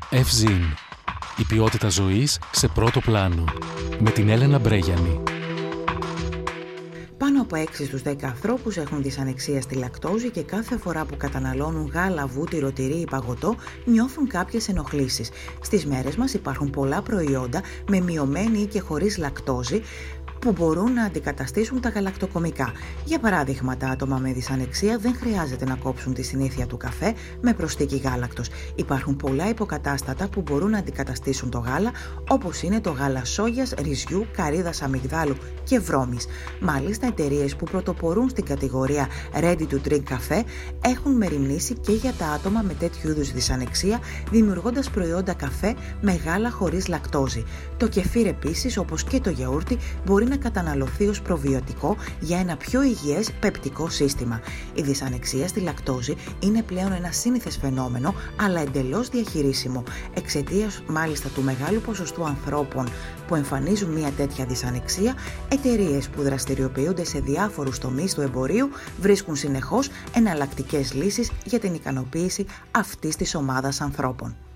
Ευζήν. Η ποιότητα ζωής σε πρώτο πλάνο. Με την Έλενα Μπρέγιανη. Πάνω από 6 στους 10 ανθρώπους έχουν δυσανεξία στη λακτόζη και κάθε φορά που καταναλώνουν γάλα, βούτυρο, τυρί ή παγωτό νιώθουν κάποιες ενοχλήσεις. Στις μέρες μας υπάρχουν πολλά προϊόντα με μειωμένη ή και χωρίς λακτόζη που μπορούν να αντικαταστήσουν τα γαλακτοκομικά. Για παράδειγμα, τα άτομα με δυσανεξία δεν χρειάζεται να κόψουν τη συνήθεια του καφέ με προσθήκη γάλακτος. Υπάρχουν πολλά υποκατάστατα που μπορούν να αντικαταστήσουν το γάλα, όπως είναι το γάλα σόγιας, ρυζιού, καρύδας αμυγδάλου και βρώμης. Μάλιστα, εταιρείες που πρωτοπορούν στην κατηγορία ready to drink καφέ έχουν μεριμνήσει και για τα άτομα με τέτοιου είδους δυσανεξία, δημιουργώντας προϊόντα καφέ με γάλα χωρίς λακτόζη. Το κεφίρ επίσης, όπως και το γιαούρτι, μπορεί να καταναλωθεί ως προβιωτικό για ένα πιο υγιές πεπτικό σύστημα. Η δυσανεξία στη λακτόζη είναι πλέον ένα σύνηθες φαινόμενο, αλλά εντελώς διαχειρίσιμο. Εξαιτίας μάλιστα του μεγάλου ποσοστού ανθρώπων που εμφανίζουν μια τέτοια δυσανεξία, εταιρείες που δραστηριοποιούνται σε διάφορους τομείς του εμπορίου βρίσκουν συνεχώς εναλλακτικές λύσεις για την ικανοποίηση αυτής της ομάδας ανθρώπων.